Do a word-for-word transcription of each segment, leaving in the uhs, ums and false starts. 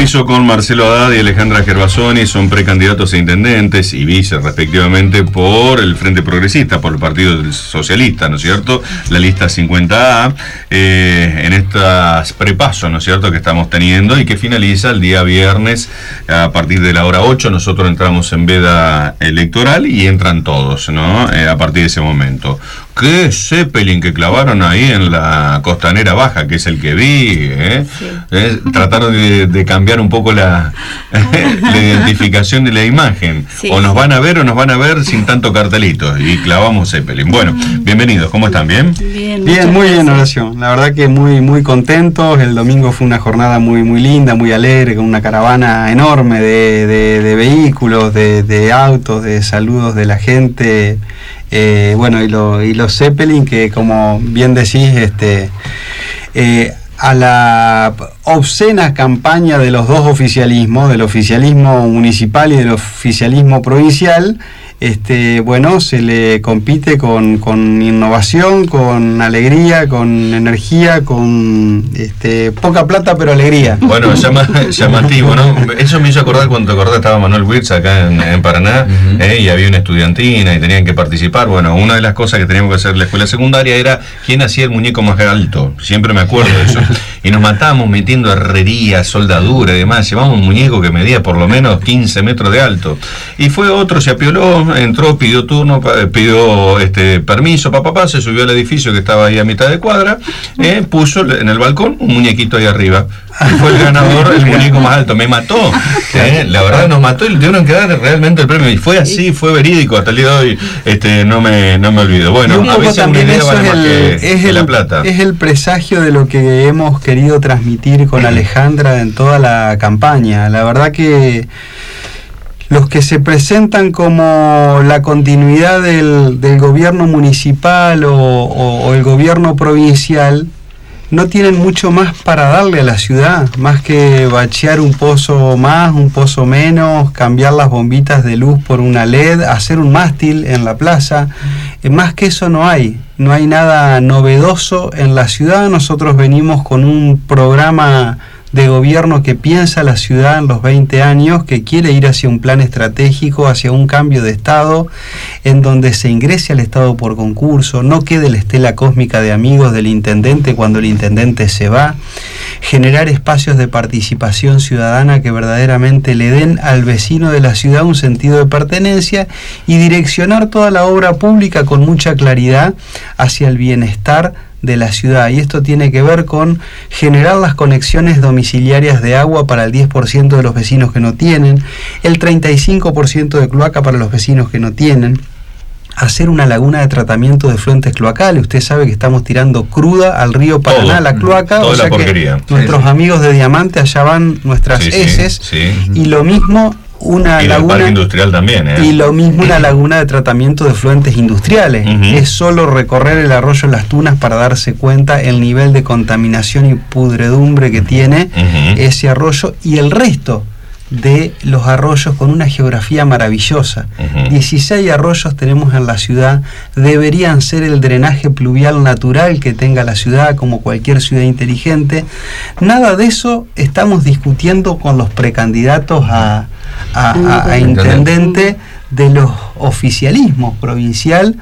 piso con Marcelo Haddad y Alejandra Gervasoni, son precandidatos a intendentes y vice respectivamente por el Frente Progresista, por el Partido Socialista, ¿no es cierto? La lista cincuenta A, eh, en estas prepasos, ¿no es cierto?, que estamos teniendo y que finaliza el día viernes a partir de la hora ocho. Nosotros entramos en veda electoral y entran todos, ¿no? Eh, a partir de ese momento. ¡Qué Zeppelin que clavaron ahí en la Costanera Baja, que es el que vi! ¿eh? Sí. Eh, trataron de, de cambiar un poco la, la identificación de la imagen. Sí. O nos van a ver o nos van a ver sin tanto cartelito. Y clavamos Zeppelin. Bueno, bienvenidos. ¿Cómo están? ¿Bien? Bien, bien, muy bien, Horacio. La verdad que muy, muy contentos. El domingo fue una jornada muy, muy linda, muy alegre, con una caravana enorme de, de, de vehículos, de, de autos, de saludos de la gente. Eh, bueno, y, lo, y los Zeppelin, que como bien decís, este, eh, a la obscena campaña de los dos oficialismos, del oficialismo municipal y del oficialismo provincial, este, bueno, se le compite con, con innovación, con alegría, con energía, con este, poca plata pero alegría. Bueno, llama, llamativo, ¿no? Eso me hizo acordar cuando te acordás, estaba Manuel Wirtz acá en, en Paraná, uh-huh. eh, y había una estudiantina y tenían que participar. Bueno, una de las cosas que teníamos que hacer en la escuela secundaria era quién hacía el muñeco más alto. Siempre me acuerdo de eso. Y nos matábamos metiendo herrería, soldadura y demás. Llevamos un muñeco que medía por lo menos quince metros de alto. Y fue otro, se apioló, entró, pidió turno, pidió este permiso, papá, papá, se subió al edificio que estaba ahí a mitad de cuadra, eh, puso en el balcón un muñequito ahí arriba. Y fue el ganador, el muñeco más alto. Me mató, eh, la verdad nos mató y le dieron que dar realmente el premio. Y fue así, fue verídico, hasta el día de hoy este, no me no me olvido. Bueno, a veces una idea vale más que, es que el, la plata. Es el presagio de lo que hemos querido transmitir con Alejandra en toda la campaña. La verdad que los que se presentan como la continuidad del, del gobierno municipal o, o, o el gobierno provincial no tienen mucho más para darle a la ciudad, más que bachear un pozo más, un pozo menos, cambiar las bombitas de luz por una L E D, hacer un mástil en la plaza. Eh, más que eso no hay, no hay nada novedoso en la ciudad. Nosotros venimos con un programa de gobierno que piensa la ciudad en los veinte años, que quiere ir hacia un plan estratégico, hacia un cambio de Estado, en donde se ingrese al Estado por concurso, no quede la estela cósmica de amigos del intendente cuando el intendente se va, generar espacios de participación ciudadana que verdaderamente le den al vecino de la ciudad un sentido de pertenencia y direccionar toda la obra pública con mucha claridad hacia el bienestar de la ciudad. Y esto tiene que ver con generar las conexiones domiciliarias de agua para el diez por ciento de los vecinos que no tienen, el treinta y cinco por ciento de cloaca para los vecinos que no tienen, hacer una laguna de tratamiento de fluentes cloacales. Usted sabe que estamos tirando cruda al río Paraná, la cloaca, toda o sea la porquería. Que nuestros sí, amigos de Diamante, allá van nuestras sí, heces, sí, sí. Y lo mismo una y laguna parque industrial también, ¿eh? Y lo mismo una laguna de tratamiento de fluentes industriales. Uh-huh. Es solo recorrer el arroyo Las Tunas para darse cuenta el nivel de contaminación y pudredumbre que tiene uh-huh. ese arroyo y el resto de los arroyos con una geografía maravillosa. Uh-huh. dieciséis arroyos tenemos en la ciudad, deberían ser el drenaje pluvial natural que tenga la ciudad, como cualquier ciudad inteligente. Nada de eso estamos discutiendo con los precandidatos a, a, a, a intendente de los oficialismos provincial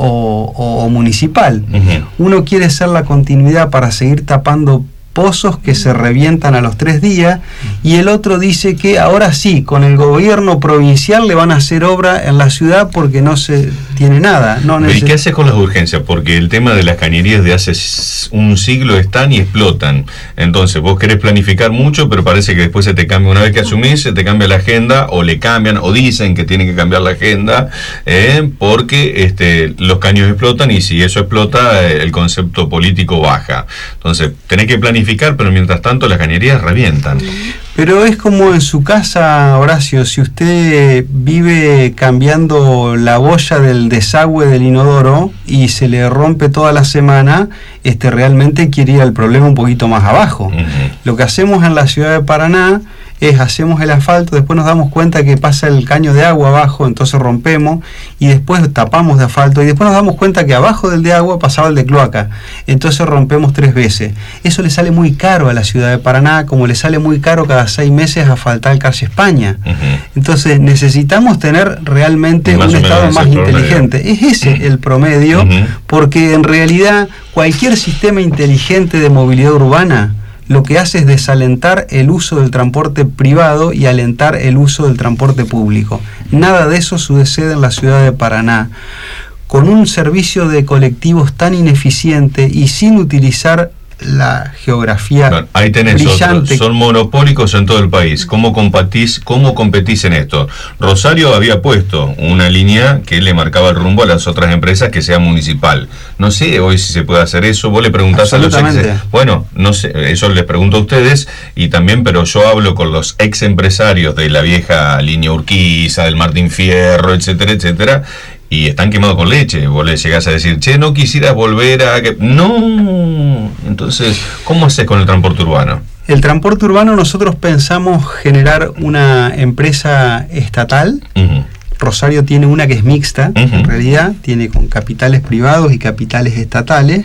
o, o, o municipal. Uh-huh. Uno quiere ser la continuidad para seguir tapando pozos que se revientan a los tres días y el otro dice que ahora sí, con el gobierno provincial le van a hacer obra en la ciudad porque no se tiene nada. No neces- ¿Y qué haces con las urgencias? Porque el tema de las cañerías de hace un siglo están y explotan. Entonces vos querés planificar mucho, pero parece que después se te cambia, una vez que asumís, se te cambia la agenda o le cambian o dicen que tienen que cambiar la agenda eh, porque este, los caños explotan y si eso explota eh, el concepto político baja. Entonces tenés que planificar, pero mientras tanto las cañerías revientan. Pero es como en su casa, Horacio, si usted vive cambiando la boya del desagüe del inodoro y se le rompe toda la semana, este realmente quiere ir al problema un poquito más abajo. Uh-huh. Lo que hacemos en la ciudad de Paraná es hacemos el asfalto, después nos damos cuenta que pasa el caño de agua abajo, entonces rompemos y después tapamos de asfalto y después nos damos cuenta que abajo del de agua pasaba el de cloaca, entonces rompemos tres veces. Eso le sale muy caro a la ciudad de Paraná, como le sale muy caro cada seis meses asfaltar calle España. Uh-huh. Entonces necesitamos tener realmente un Estado más inteligente. Es ese uh-huh. el promedio, uh-huh. porque en realidad cualquier sistema inteligente de movilidad urbana lo que hace es desalentar el uso del transporte privado y alentar el uso del transporte público. Nada de eso sucede en la ciudad de Paraná. Con un servicio de colectivos tan ineficiente y sin utilizar la geografía bueno, ahí tenés brillante. Otro. Son monopólicos en todo el país. ¿Cómo competís, cómo competís en esto? Rosario había puesto una línea que le marcaba el rumbo a las otras empresas, que sea municipal. No sé hoy si se puede hacer eso. Vos le preguntás a los ex... Bueno, no sé, eso les pregunto a ustedes y también, pero yo hablo con los ex empresarios de la vieja línea Urquiza, del Martín Fierro, etcétera, etcétera, y están quemados con leche. Vos le llegás a decir, che, no quisieras volver a... que no. Entonces, ¿cómo haces con el transporte urbano? El transporte urbano nosotros pensamos generar una empresa estatal. Uh-huh. Rosario tiene una que es mixta, uh-huh. en realidad, tiene con capitales privados y capitales estatales.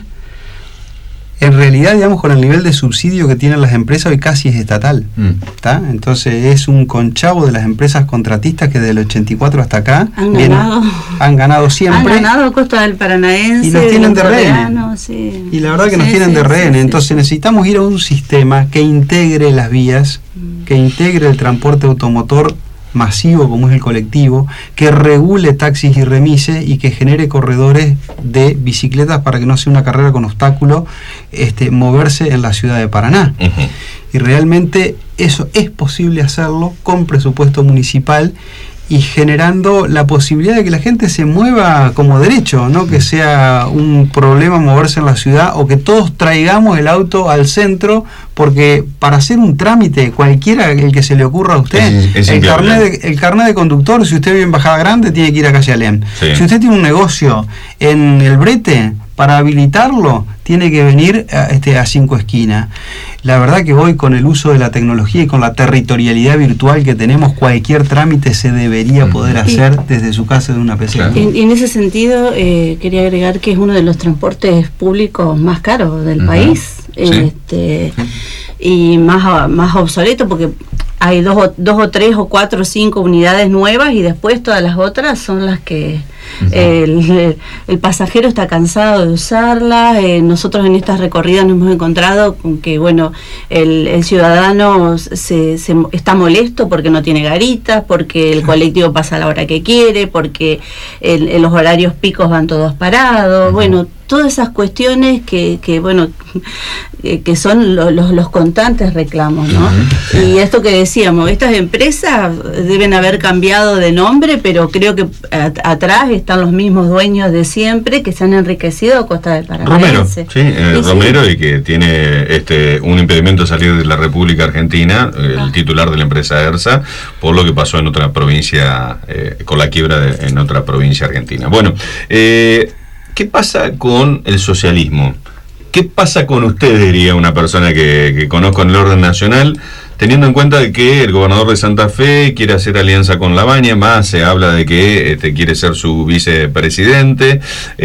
En realidad, digamos, con el nivel de subsidio que tienen las empresas hoy casi es estatal. ¿Está? Mm. Entonces es un conchavo de las empresas contratistas que desde el ochenta y cuatro hasta acá han ganado, vienen, han ganado siempre. Han ganado a costa del paranaense. Y nos tienen de rehén. Sí. Y la verdad que sí, nos tienen sí, de rehén. Sí, Entonces sí. necesitamos ir a un sistema que integre las vías, mm. que integre el transporte automotor masivo como es el colectivo, que regule taxis y remises y que genere corredores de bicicletas para que no sea una carrera con obstáculo este, moverse en la ciudad de Paraná. Uh-huh. Y realmente eso es posible hacerlo con presupuesto municipal y generando la posibilidad de que la gente se mueva como derecho, no que sea un problema moverse en la ciudad o que todos traigamos el auto al centro, porque para hacer un trámite, cualquiera el que se le ocurra a usted, es, es el, carnet de, el carnet de conductor, si usted vive en Bajada Grande, tiene que ir a Calle Alem. Sí. Si usted tiene un negocio en El Brete, para habilitarlo, tiene que venir a, este, a Cinco Esquinas. La verdad que hoy, con el uso de la tecnología y con la territorialidad virtual que tenemos, cualquier trámite se debería poder hacer y, desde su casa de una P C. En, en ese sentido, eh, quería agregar que es uno de los transportes públicos más caros del uh-huh. país. Sí. Este, y más, más obsoleto, porque hay dos o, dos o tres o cuatro o cinco unidades nuevas y después todas las otras son las que uh-huh. el, el pasajero está cansado de usarlas. Eh, nosotros en estas recorridas nos hemos encontrado con que bueno el, el ciudadano se, se está molesto porque no tiene garitas, porque el colectivo pasa a la hora que quiere, porque el, en los horarios picos van todos parados. Uh-huh. Bueno, todas esas cuestiones que, que bueno que son lo, los, los constantes reclamos, ¿no? Uh-huh. Y esto que decíamos, estas empresas deben haber cambiado de nombre, pero creo que a, atrás están los mismos dueños de siempre que se han enriquecido a costa del Paraná. Romero, sí, eh, sí, Romero sí. Y que tiene este un impedimento de salir de la República Argentina, el ah. titular de la empresa ERSA, por lo que pasó en otra provincia, eh, con la quiebra de, en otra provincia argentina. Bueno, eh, ¿qué pasa con el socialismo? ¿Qué pasa con usted, diría una persona que, que conozco en el orden nacional, teniendo en cuenta de que el gobernador de Santa Fe quiere hacer alianza con Labaña, más se habla de que este, quiere ser su vicepresidente,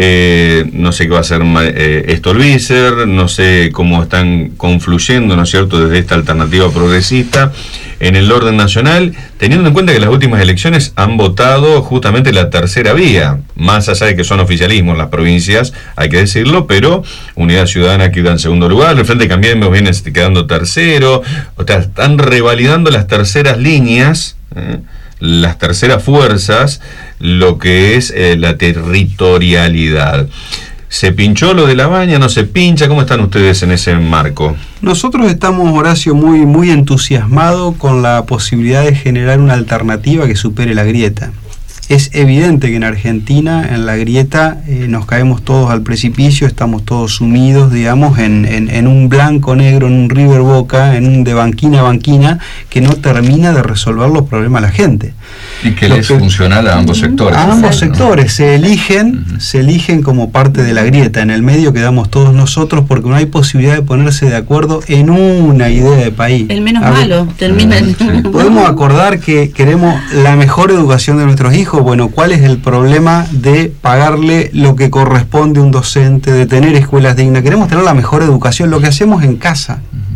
eh, no sé qué va a hacer eh, Stolbizer, no sé cómo están confluyendo, ¿no es cierto?, desde esta alternativa progresista en el orden nacional, teniendo en cuenta que las últimas elecciones han votado justamente la tercera vía, más allá de que son oficialismos las provincias, hay que decirlo, pero Unidad Ciudadana queda en segundo lugar, el Frente Cambiemos viene quedando tercero, o sea, están revalidando las terceras líneas, eh, las terceras fuerzas, lo que es eh, la territorialidad. ¿Se pinchó lo de Labaña? ¿No se pincha? ¿Cómo están ustedes en ese marco? Nosotros estamos, Horacio, muy, muy entusiasmados con la posibilidad de generar una alternativa que supere la grieta. Es evidente que en Argentina, en la grieta, eh, nos caemos todos al precipicio, estamos todos sumidos, digamos, en, en, en un blanco negro, en un River Boca, en un de banquina a banquina, que no termina de resolver los problemas a la gente. Y que le es funcional a ambos sectores. A ambos sectores, se eligen, uh-huh. se eligen como parte de la grieta, en el medio quedamos todos nosotros porque no hay posibilidad de ponerse de acuerdo en una idea de país. El menos malo, termina el... Sí. Podemos acordar que queremos la mejor educación de nuestros hijos. Bueno, ¿cuál es el problema de pagarle lo que corresponde a un docente, de tener escuelas dignas? Queremos tener la mejor educación, lo que hacemos en casa.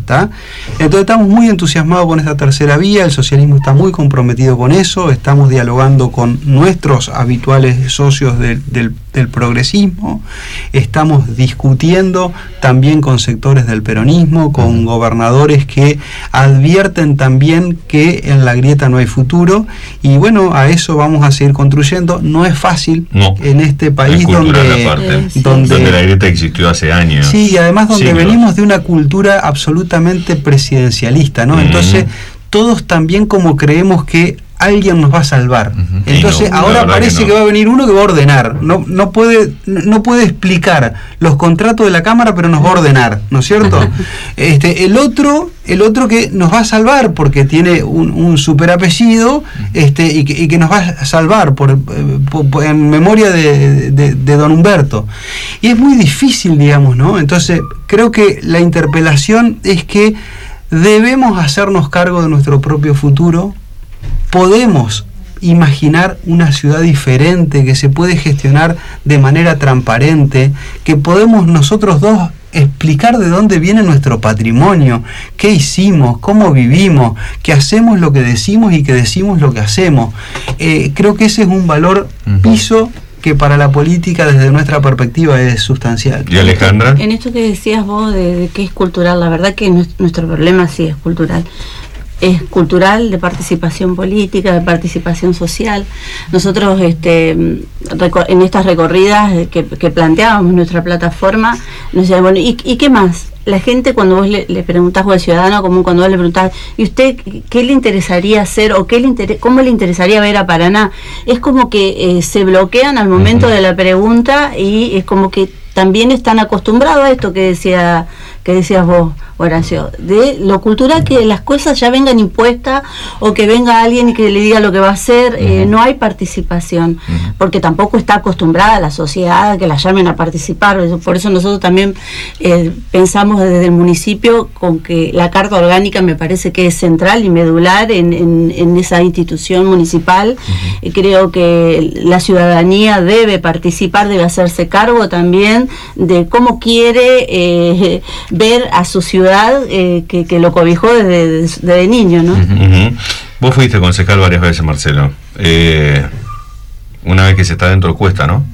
¿tá? Entonces estamos muy entusiasmados con esta tercera vía, el socialismo está muy comprometido con eso, estamos dialogando con nuestros habituales socios de, del, del progresismo, estamos discutiendo también con sectores del peronismo, con gobernadores que advierten también que en la grieta no hay futuro, y bueno, a eso vamos a seguir construyendo. No es fácil no, en este país donde, eh, sí, donde, donde la grieta existió hace años. Sí, y además donde siglos. venimos de una cultura absolutamente presidencialista, ¿no? Uh-huh. Entonces, todos también como creemos que alguien nos va a salvar. Uh-huh. Entonces, no, ahora parece que, no. que va a venir uno que va a ordenar. No, no puede, no puede explicar los contratos de la Cámara, pero nos va a ordenar, ¿no es cierto? este, el otro, el otro que nos va a salvar porque tiene un, un super apellido, este, y que, y que nos va a salvar por, por, por en memoria de, de, de don Humberto. Y es muy difícil, digamos, ¿no? Entonces, creo que la interpelación es que debemos hacernos cargo de nuestro propio futuro. Podemos imaginar una ciudad diferente, que se puede gestionar de manera transparente, que podemos nosotros dos explicar de dónde viene nuestro patrimonio, qué hicimos, cómo vivimos, que hacemos lo que decimos y que decimos lo que hacemos. Eh, creo que ese es un valor piso que para la política desde nuestra perspectiva es sustancial. ¿Y Alejandra? En esto que decías vos de, de que es cultural, la verdad que nuestro problema sí es cultural. Es cultural, de participación política, de participación social. Nosotros este, en estas recorridas que, que planteábamos nuestra plataforma, nos decían, bueno, ¿y, ¿y qué más? La gente, cuando vos le, le preguntás, o al ciudadano común, cuando vos le preguntás, ¿y usted qué le interesaría hacer o qué le inter- cómo le interesaría ver a Paraná? Es como que eh, se bloquean al momento uh-huh. de la pregunta, y es como que también están acostumbrados a esto que decía que decías vos, Horacio, de lo cultural, que las cosas ya vengan impuestas o que venga alguien y que le diga lo que va a hacer. Uh-huh. eh, no hay participación, uh-huh. porque tampoco está acostumbrada la sociedad a que la llamen a participar. Por eso nosotros también eh, pensamos desde el municipio con que la Carta Orgánica me parece que es central y medular en, en, en esa institución municipal. Uh-huh. Creo que la ciudadanía debe participar, debe hacerse cargo también de cómo quiere eh, ver a su ciudad, eh, que, que lo cobijó desde, desde niño, ¿no? Uh-huh. Vos fuiste concejal varias veces, Marcelo. Eh, una vez que se está dentro cuesta, ¿no?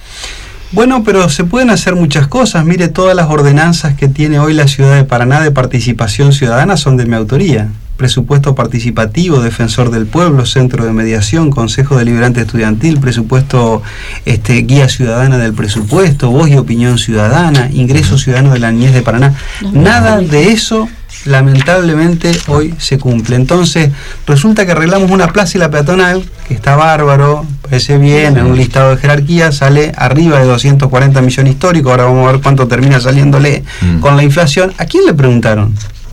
Bueno, pero se pueden hacer muchas cosas. Mire, todas las ordenanzas que tiene hoy la ciudad de Paraná de participación ciudadana son de mi autoría. Presupuesto participativo, defensor del pueblo, centro de mediación, consejo deliberante estudiantil, presupuesto, este, guía ciudadana del presupuesto, voz y opinión ciudadana, ingreso ciudadano de la niñez de Paraná. Nada de eso lamentablemente hoy se cumple. Entonces resulta que arreglamos una plaza y la peatonal, que está bárbaro, parece bien, en un listado de jerarquía sale arriba de doscientos cuarenta millones históricos. Ahora vamos a ver cuánto termina saliéndole mm. con la inflación. ¿A quién le preguntaron?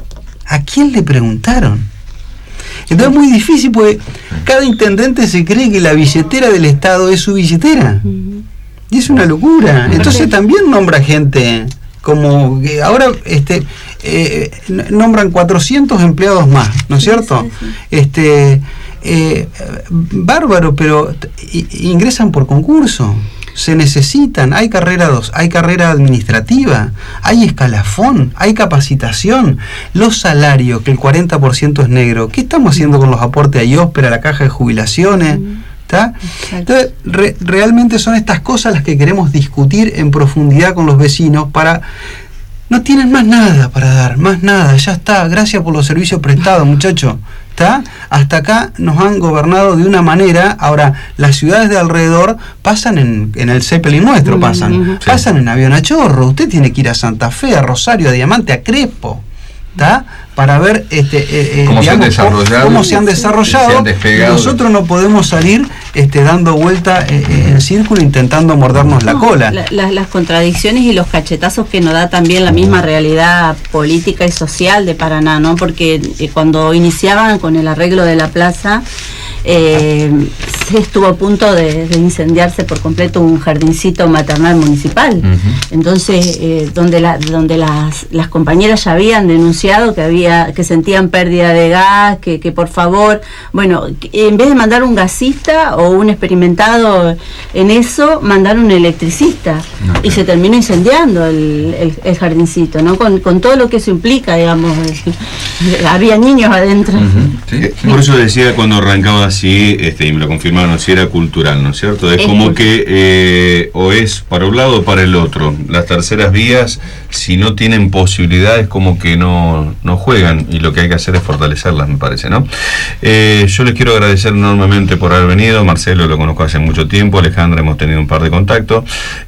¿A quién le preguntaron? Entonces es muy difícil, porque cada intendente se cree que la billetera del Estado es su billetera. Y es una locura. Entonces también nombra gente como que ahora este eh, nombran cuatrocientos empleados más, ¿no es cierto? Este eh, bárbaro, pero ingresan por concurso. Se necesitan, hay carrera dos, hay carrera administrativa, hay escalafón, hay capacitación, los salarios, que el cuarenta por ciento es negro. ¿Qué estamos haciendo con los aportes a IOSPER, a la caja de jubilaciones? ¿Está? Entonces, re, realmente son estas cosas las que queremos discutir en profundidad con los vecinos para... No tienen más nada para dar, más nada, ya está, gracias por los servicios prestados, muchachos. ¿Está? Hasta acá nos han gobernado de una manera. Ahora, las ciudades de alrededor pasan en, en el Zeppelin nuestro, pasan, sí. pasan en avión a chorro. Usted tiene que ir a Santa Fe, a Rosario, a Diamante, a Crespo, ¿está? Para ver este, eh, ¿Cómo, digamos, se cómo, cómo se han desarrollado. Se han despegado. Nosotros no podemos salir este, dando vuelta eh, en círculo intentando mordernos la cola. La, la, las contradicciones y los cachetazos que nos da también la misma realidad política y social de Paraná, ¿no? Porque eh, cuando iniciaban con el arreglo de la plaza, eh, se estuvo a punto de, de incendiarse por completo un jardincito maternal municipal. Uh-huh. Entonces, eh, donde la, donde las, las compañeras ya habían denunciado que había que sentían pérdida de gas, que, que por favor, bueno, en vez de mandar un gasista o un experimentado en eso, mandaron un electricista. No, y se terminó incendiando el, el, el jardincito, ¿no? Con, con todo lo que eso implica, digamos. Había niños adentro. Uh-huh. ¿Sí? Por eso decía cuando arrancaba así, este, y me lo confirmaron, si era cultural, ¿no es cierto? Es, es como cultural. que eh, o es para un lado o para el otro. Las terceras vías, si no tienen posibilidades, como que no, no juegan, y lo que hay que hacer es fortalecerlas, me parece, ¿no? Eh, yo les quiero agradecer enormemente por haber venido. Marcelo lo conozco hace mucho tiempo, Alejandra hemos tenido un par de contactos.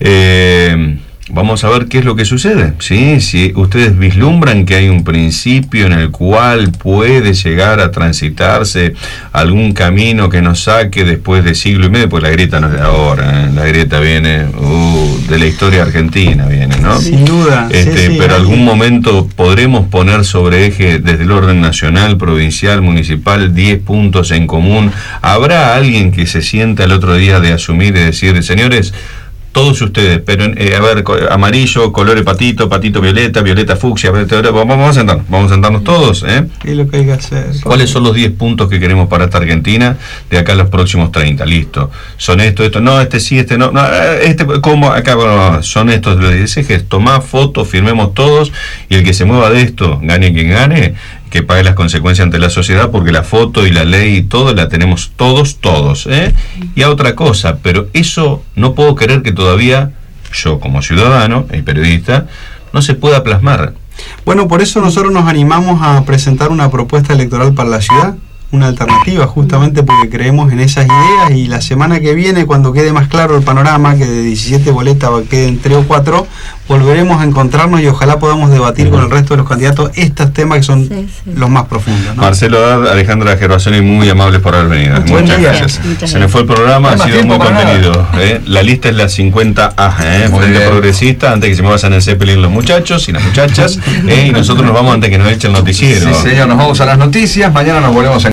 Eh, Vamos a ver qué es lo que sucede, ¿sí? Si ustedes vislumbran que hay un principio en el cual puede llegar a transitarse algún camino que nos saque después de siglo y medio, pues la grieta no es de ahora, ¿eh? La grieta viene uh, de la historia argentina, viene, ¿no? Sin duda. Este, sí, sí, pero hay... algún momento podremos poner sobre eje desde el orden nacional, provincial, municipal, diez puntos en común. ¿Habrá alguien que se sienta el otro día de asumir y decir, señores, todos ustedes, pero eh, a ver, amarillo, color patito, patito violeta, violeta fucsia, vamos a sentarnos, vamos a sentarnos todos, ¿eh? ¿Qué es lo que hay que hacer? ¿Cuáles son los diez puntos que queremos para esta Argentina de acá a los próximos treinta? Listo. Son esto, esto, no, este sí, este no, no este, ¿cómo? Acá, bueno, son estos los diez ejes, tomá fotos, firmemos todos, y el que se mueva de esto, gane quien gane, que pague las consecuencias ante la sociedad, porque la foto y la ley y todo la tenemos todos, todos, ¿eh? Y a otra cosa, pero eso no puedo querer que todavía yo como ciudadano y periodista no se pueda plasmar. Bueno, por eso nosotros nos animamos a presentar una propuesta electoral para la ciudad, una alternativa, justamente porque creemos en esas ideas, y la semana que viene, cuando quede más claro el panorama, que de diecisiete boletas queden tres o cuatro, volveremos a encontrarnos y ojalá podamos debatir uh-huh. con el resto de los candidatos estos temas que son sí, sí. los más profundos, ¿no? Marcelo Haddad, Alejandra Gervasoni, muy amables por haber venido. Muchas, Muchas gracias. Muchas Se me fue el programa, ha sido muy contenido. ¿eh? La lista es la cincuenta A, ¿eh? Frente Progresista, antes que se me vayan en el Zeppelin los muchachos y las muchachas, ¿eh? y nosotros nos vamos antes que nos echen el noticiero. Sí, señor, nos vamos a las noticias, mañana nos volvemos a